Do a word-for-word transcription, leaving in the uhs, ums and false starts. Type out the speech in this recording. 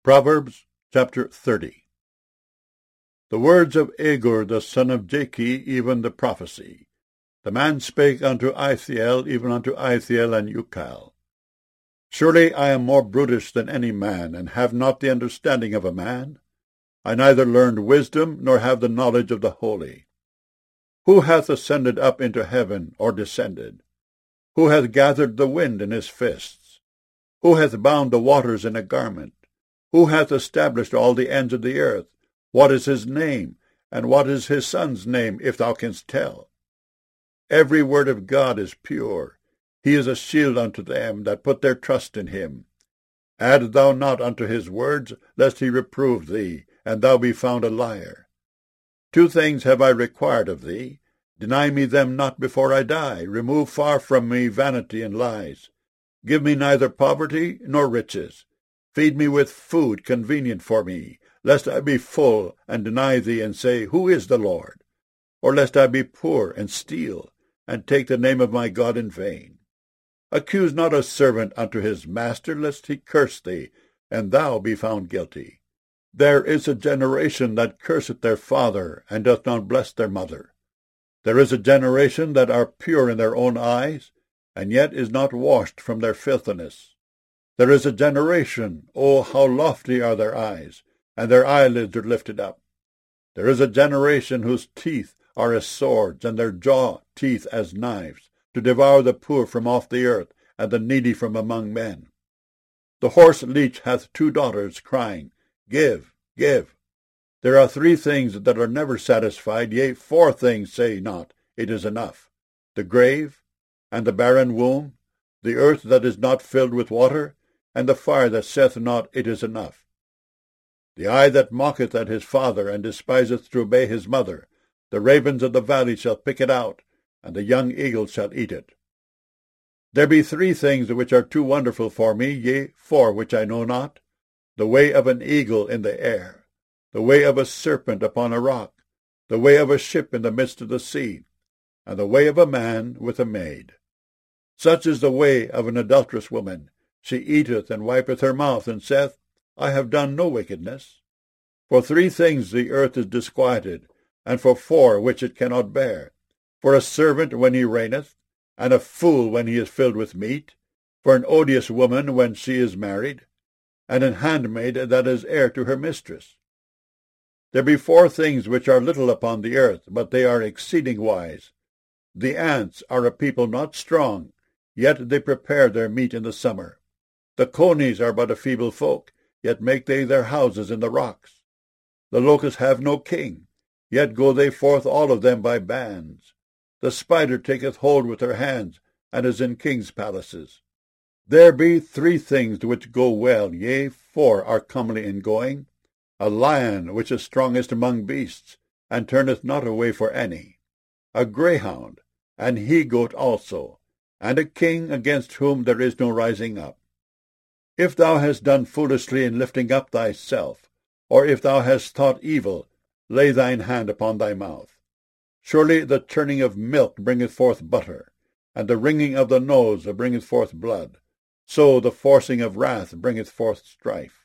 Proverbs chapter thirty. The words of Agur the son of Jakeh, even the prophecy. The man spake unto Ithiel, even unto Ithiel and Ucal. Surely I am more brutish than any man, and have not the understanding of a man. I neither learned wisdom, nor have the knowledge of the holy. Who hath ascended up into heaven, or descended? Who hath gathered the wind in his fists? Who hath bound the waters in a garment? Who hath established all the ends of the earth? What is his name, and what is his son's name, if thou canst tell? Every word of God is pure. He is a shield unto them that put their trust in him. Add thou not unto his words, lest he reprove thee, and thou be found a liar. Two things have I required of thee. Deny me them not before I die. Remove far from me vanity and lies. Give me neither poverty nor riches. Feed me with food convenient for me, lest I be full, and deny thee, and say, Who is the Lord? Or lest I be poor, and steal, and take the name of my God in vain. Accuse not a servant unto his master, lest he curse thee, and thou be found guilty. There is a generation that curseth their father, and doth not bless their mother. There is a generation that are pure in their own eyes, and yet is not washed from their filthiness. There is a generation, oh, how lofty are their eyes, and their eyelids are lifted up. There is a generation whose teeth are as swords, and their jaw teeth as knives, to devour the poor from off the earth, and the needy from among men. The horse leech hath two daughters, crying, Give, give. There are three things that are never satisfied, yea, four things say not, It is enough. The grave, and the barren womb, the earth that is not filled with water, and the fire that saith not, It is enough. The eye that mocketh at his father, and despiseth to obey his mother, the ravens of the valley shall pick it out, and the young eagle shall eat it. There be three things which are too wonderful for me, yea, four which I know not, the way of an eagle in the air, the way of a serpent upon a rock, the way of a ship in the midst of the sea, and the way of a man with a maid. Such is the way of an adulterous woman. She eateth and wipeth her mouth, and saith, I have done no wickedness. For three things the earth is disquieted, and for four which it cannot bear. For a servant when he reigneth, and a fool when he is filled with meat, for an odious woman when she is married, and an handmaid that is heir to her mistress. There be four things which are little upon the earth, but they are exceeding wise. The ants are a people not strong, yet they prepare their meat in the summer. The conies are but a feeble folk, yet make they their houses in the rocks. The locusts have no king, yet go they forth all of them by bands. The spider taketh hold with her hands, and is in kings' palaces. There be three things which go well, yea, four are comely in going. A lion which is strongest among beasts, and turneth not away for any. A greyhound, an he-goat also, and a king against whom there is no rising up. If thou hast done foolishly in lifting up thyself, or if thou hast thought evil, lay thine hand upon thy mouth. Surely the churning of milk bringeth forth butter, and the wringing of the nose bringeth forth blood. So the forcing of wrath bringeth forth strife.